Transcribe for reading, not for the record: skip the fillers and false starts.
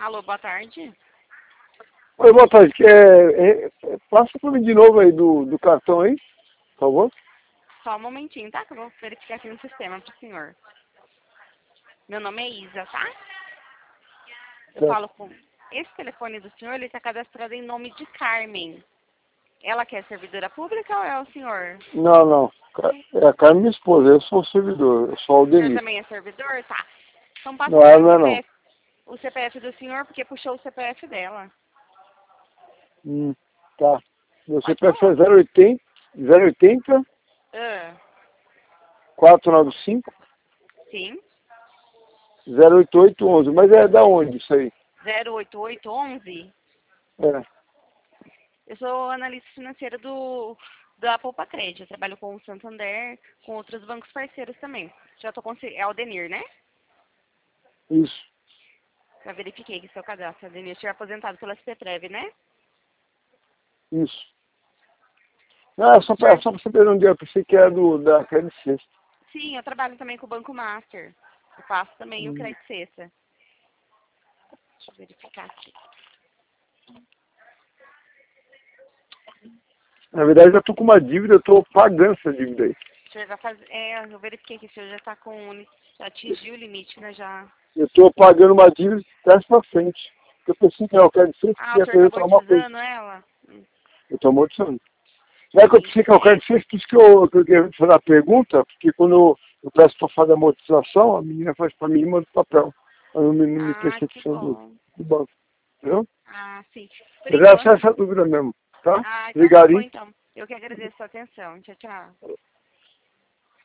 Alô, boa tarde. Oi, boa tarde. Passa para mim de novo aí do cartão aí, por favor. Só um momentinho, tá? Que eu vou verificar aqui no sistema pro senhor. Meu nome é Isa, tá? Eu falo com... Esse telefone do senhor, ele tá cadastrado em nome de Carmen. Ela que é servidora pública ou é o senhor? Não. É a Carmen, minha esposa. Eu sou o servidor. Eu sou o O senhor Aldenir. também é servidor? Tá. Então passa Não, pra ela mim não é não. o CPF do senhor, porque puxou o CPF dela. Tá. Meu Pode CPF é falar. 080 Ah, 495 sim. 08811. Mas é da onde isso aí? 08811. É. Eu sou analista financeira da Poupa Crédito. Eu trabalho com o Santander, com outros bancos parceiros também. Já tô com... É o Aldenir, né? Isso. Já verifiquei que seu cadastro, Aldenir, estiver aposentado pela CPTREV, né? Não, é só Senhor, pra saber onde é. Eu pensei que era da Credit Suisse. sim, eu trabalho também com o Banco Master. Eu faço também o crédito sexta. Deixa eu verificar aqui. Na verdade, eu tô com uma dívida, eu tô pagando essa dívida aí. O senhor vai fazer... eu verifiquei que o senhor já está com... Já atingiu o limite, né? Já... Eu tô pagando uma dívida de trás pra frente. Eu pensei que era o Credit Suisse que Ah, o ia senhor está apresentar uma coisa. amortizando ela? Eu tô amortizando. Não é que eu Sim. pensei que era o Credit Suisse, por isso que eu queria fazer a pergunta, porque quando eu peço pra fazer a amortização, a menina faz pra mim e manda o papel. Eu não me Ah, que percepção bom. do banco. Entendeu? Ah, sim. Por Mas era só enquanto... essa dúvida mesmo, tá? Ah, então tá Obrigado, bom, hein? então. Eu que agradeço a sua atenção. Tchau, tchau.